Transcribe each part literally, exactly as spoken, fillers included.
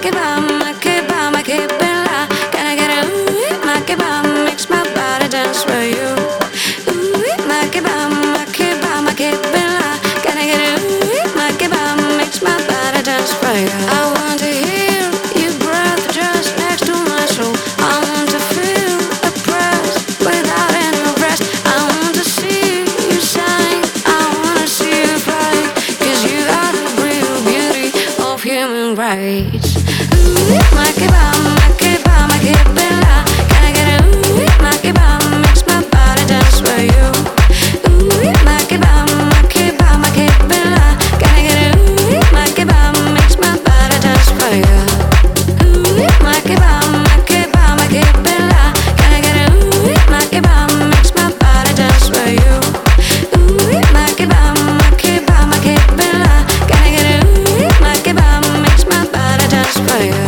kebab, my kebab, my kebab. Can I get a ooh, my kebab makes my body dance for you. Ooh, my kebab, my kebab, my kebab. Can I get a ooh, my kebab makes my body dance for you. I want to hear your breath just next to my soul. I want to feel a press without any rest. I want to see you shine. I want to see you fly. 'Cause you are the real beauty of human rights. Ooh, my kebab, my kebab, my kebab. Can I get a ooh, my kebab makes my body dance for you. Ooh, my kebab, my kebab, my kebab. Can I get a ooh, my kebab makes my body dance for you. Ooh, my kebab, my kebab, my kebab. Can I get a ooh, my kebab makes my body dance for you. Ooh, my kebab, my kebab, my kebab. Can I get a ooh, my kebab makes my body dance for you.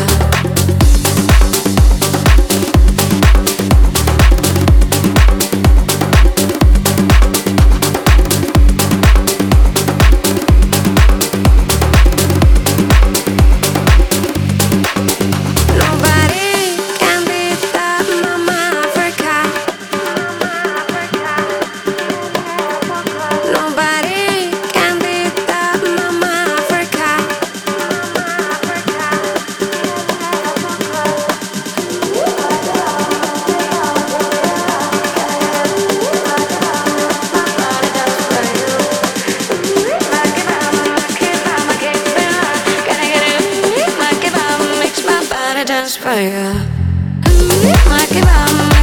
Nobody can beat that Mama Africa. Nobody can beat that Mama Africa. Dance for you. Ooh, my kebab.